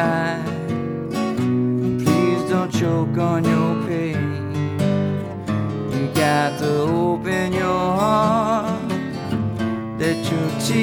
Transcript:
cry. Please don't choke on your pain. You got to open your heart, let your tears